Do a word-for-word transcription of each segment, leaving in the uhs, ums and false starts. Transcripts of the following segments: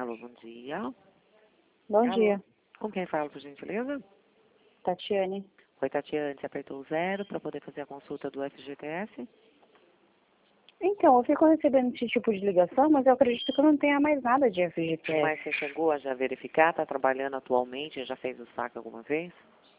Alô, bom dia. Bom Alô. dia, Com quem fala, por gentileza? Tatiane. Oi, Tatiane, você apertou o zero para poder fazer a consulta do F G T S? Então, eu fico recebendo esse tipo de ligação, mas eu acredito que eu não tenha mais nada de F G T S. Mas você chegou a já verificar, está trabalhando atualmente, já fez o saque alguma vez?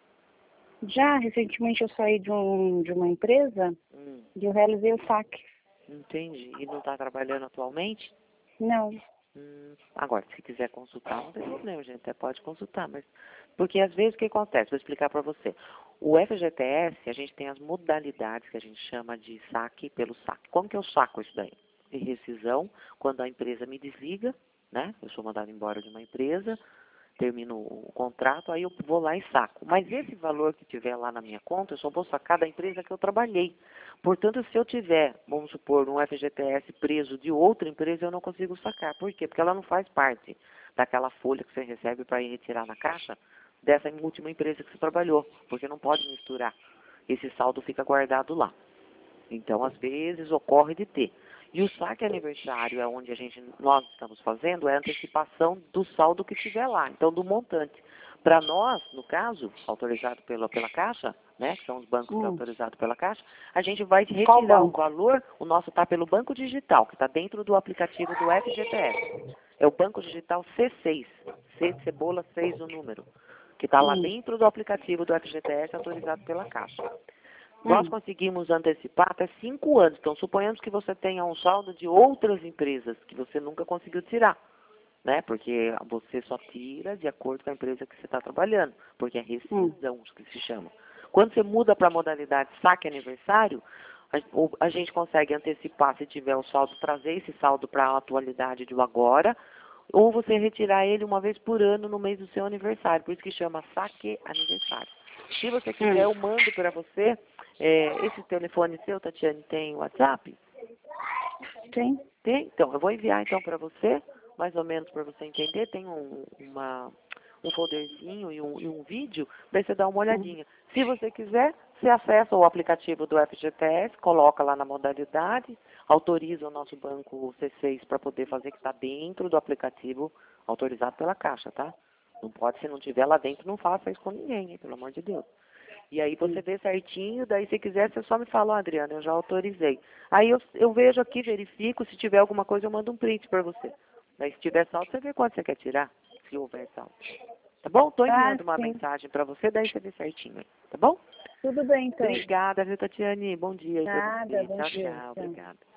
Já, recentemente, eu saí de, um, de uma empresa Hum, e eu realizei o saque. entendi. E não está trabalhando atualmente? Não. Hum, agora, se quiser consultar, não tem problema, gente, até pode consultar, mas... Porque às vezes o que acontece? Vou explicar para você. O F G T S, a gente tem as modalidades que a gente chama de saque pelo saque. Como que eu saco isso daí? De rescisão, quando a empresa me desliga, né? Eu sou mandado embora de uma empresa, termino o contrato, aí eu vou lá e saco. Mas esse valor que tiver lá na minha conta, eu só vou sacar da empresa que eu trabalhei. Portanto, se eu tiver, vamos supor, um F G T S preso de outra empresa, eu não consigo sacar. Por quê? Porque ela não faz parte daquela folha que você recebe para ir retirar na caixa dessa última empresa que você trabalhou, porque não pode misturar. Esse saldo fica guardado lá. Então, às vezes, ocorre de ter. E o saque aniversário é onde a gente, nós estamos fazendo, é a antecipação do saldo que tiver lá, então do montante. Para nós, no caso, autorizado pela, pela Caixa, né, que são os bancos que são Hum. autorizados pela Caixa, a gente vai Qual retirar o banco? valor, o nosso está pelo Banco Digital, que está dentro do aplicativo do F G T S. É o Banco Digital C seis, C de cebola, seis o número, que está lá Hum. dentro do aplicativo do F G T S autorizado pela Caixa. Nós Hum. conseguimos antecipar até cinco anos. Então, suponhamos que você tenha um saldo de outras empresas que você nunca conseguiu tirar, né? Porque você só tira de acordo com a empresa que você está trabalhando, porque é Hum. rescisão que se chama. Quando você muda para a modalidade saque aniversário, a, o- a gente consegue antecipar, se tiver o saldo, trazer esse saldo para a atualidade do agora, ou você retirar ele uma vez por ano no mês do seu aniversário. Por isso que chama saque aniversário. Se você quiser, eu Hum. mando para você. É, esse telefone seu, Tatiane, tem WhatsApp? Sim. Tem? Então, eu vou enviar então para você, mais ou menos para você entender. Tem um, uma, um folderzinho e um, e um vídeo, daí você dá uma Hum. olhadinha. Se você quiser, você acessa o aplicativo do F G T S, coloca lá na modalidade, autoriza o nosso banco C seis para poder fazer, que está dentro do aplicativo autorizado pela Caixa, tá? Não pode, se não tiver lá dentro, não faça isso com ninguém, hein, pelo amor de Deus. E aí você Hum. vê certinho, daí se quiser você só me fala, ó, Adriana, eu já autorizei. Aí eu, eu vejo aqui, verifico, se tiver alguma coisa eu mando um print para você. Daí se tiver saldo, você vê quanto você quer tirar, se houver saldo. Tá bom? Tô Ah, enviando uma sim. mensagem para você, daí você vê certinho aí, tá bom? Tudo bem, então. Obrigada, viu, Tatiane? Bom dia aí para Nada, você. bom Tchau, dia. tchau. Tchau. Obrigada.